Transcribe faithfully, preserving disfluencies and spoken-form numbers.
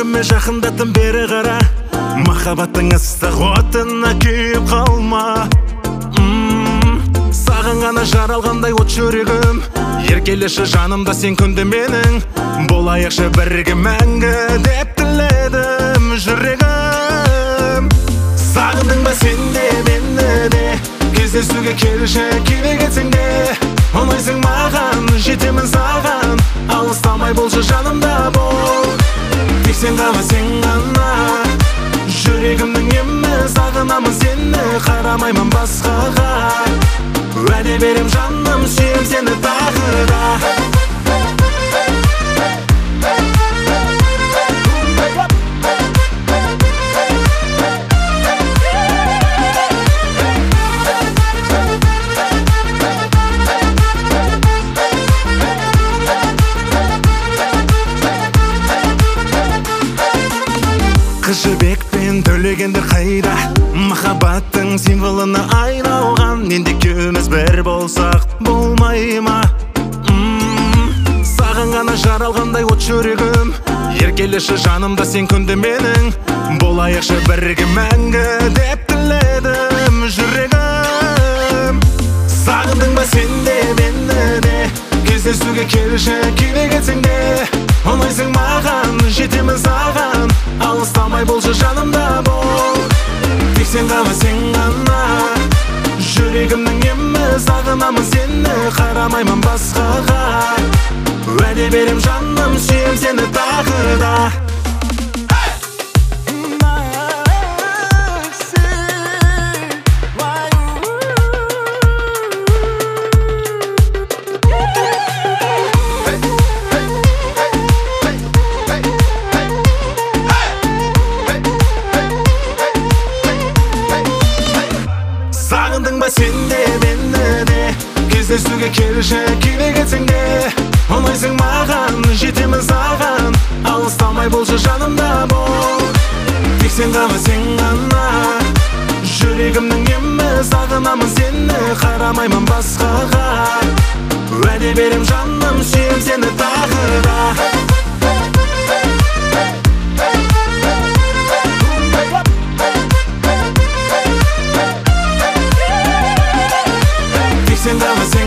жүрегіме жақындаттың бері қара, махаббаттың ыстық отына күйіп қалма. Саған ғана жаралғандай от жүрегім, еркелеші жанымда сен күнде менің, болайықшы бірге мәңгі деп тіледім жүрегім. Сағындың ба сен де мені де, кездесуге келші керек етсең де, ұнайсың маған, жетемін саған, алыстамай болшы жанымда бол. Тек сен ғана сен ғана жүрегімнің емі, сағынамын сені, қарамаймын басқаға. Уәде берем жаным, сүйем сені тағы да. Қыз жібекпен төлегендер қайда, махаббаттың символына айналған. Енді екеуміз бір болсақ болмай ма? Саған ғана жаралғандай от жүрегім, еркелеші жанымда сен күнде менің, болайықшы бірге мәңгі деп тіледім жүрегім. Сағындың ба сен де мені де, кездесуге келші керек етсең де, ұнайсың маған, жетемін саған, алыстамай болшы жанымда бол. Тек сен ғана сен ғана жүрегімнің емі, сағынамын сені, қарамаймын басқаға. Уәде берем жаным, сүйем сені тағы да. Сағындың ба сен де мені де, кездесуге келші керек етсең де, ұнайсың маған, жетемін саған, алыстамай болшы жанымда бол. Тек сен ғана сен ғана жүрегімнің емі, сағынамын сені, қарамаймын басқаға. Уәде берем жаным, сүйем сені тағы да. Send them a